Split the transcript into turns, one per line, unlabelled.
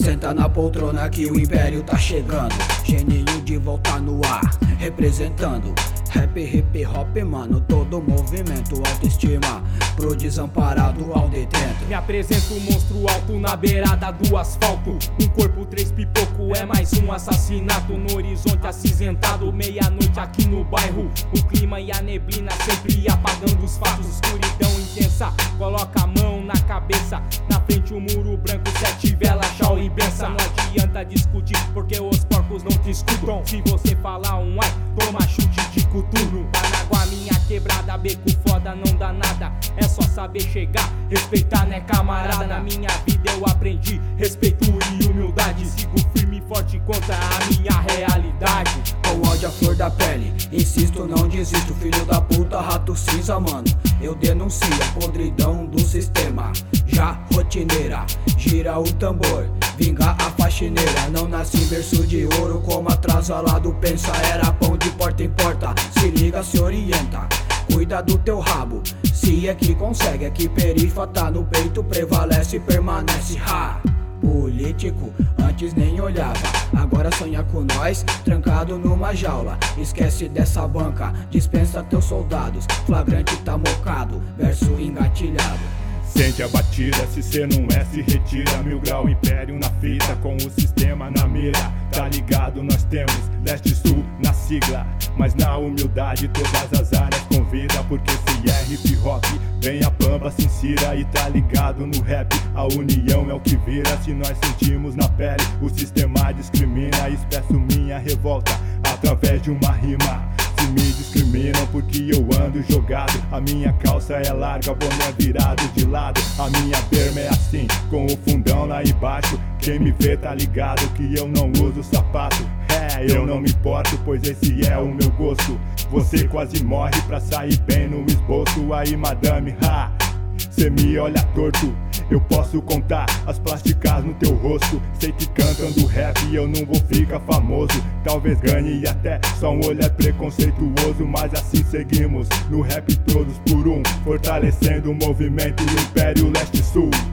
Senta na poltrona que o império tá chegando. Geninho de volta no ar, representando. Rap, hip hop, mano, todo movimento. Autoestima pro desamparado ao detento.
Me apresento, monstro alto na beirada do asfalto. Um corpo, 3 pipoco, é mais um assassinato. No horizonte acinzentado, meia-noite aqui no bairro. O clima e a neblina sempre apagando os fatos. Escuridão intensa, coloca a mão na cabeça. Na frente o muro branco, 7 velas, tchau e benção. Não adianta discutir, porque os porcos não te escutam. Se você falar um ai, toma chute de coturno. Panaguá, minha quebrada, beco foda, não dá nada. É só saber chegar, respeitar, né camarada. Na minha vida eu aprendi respeito e humildade. Sigo firme e forte contra a minha realidade.
Com ódio à flor da pele, insisto, não desisto. Filho da puta, rato cinza, mano, eu denuncio a podridão do sistema. Já rotineira, gira o tambor, vinga a faxineira. Não nasci em berço de ouro como atrasalado pensa. Era pão de porta em porta, se liga, se orienta. Cuida do teu rabo, se é que consegue. É que perifa tá no peito, prevalece e permanece. Ha! Político, antes nem olhava, agora sonha com nós, trancado numa jaula. Esquece dessa banca, dispensa teus soldados. Flagrante tá mocado, verso engatilhado.
Sente a batida, se cê não é, se retira. 1000 grau, império na fita, com o sistema na mira. Tá ligado, nós temos leste e sul na sigla, mas na humildade todas as áreas convida. Porque se é hip hop, vem a pampa, se insira. E tá ligado no rap, a união é o que vira. Se nós sentimos na pele, o sistema discrimina. Expresso minha revolta através de uma rima. Se me discriminam porque eu ando jogado, a minha calça é larga, boné virado de lado. A minha berma é assim, com o fundão lá embaixo. Quem me vê tá ligado que eu não uso sapato. É, eu não me importo, pois esse é o meu gosto. Você quase morre pra sair bem no esboço. Aí madame, ha, cê me olha torto. Eu posso contar as plásticas no teu rosto. Sei que cantando rap eu não vou ficar famoso. Talvez ganhe até, só um olhar preconceituoso. Mas assim seguimos, no rap todos por um, fortalecendo o movimento Império Leste-Sul.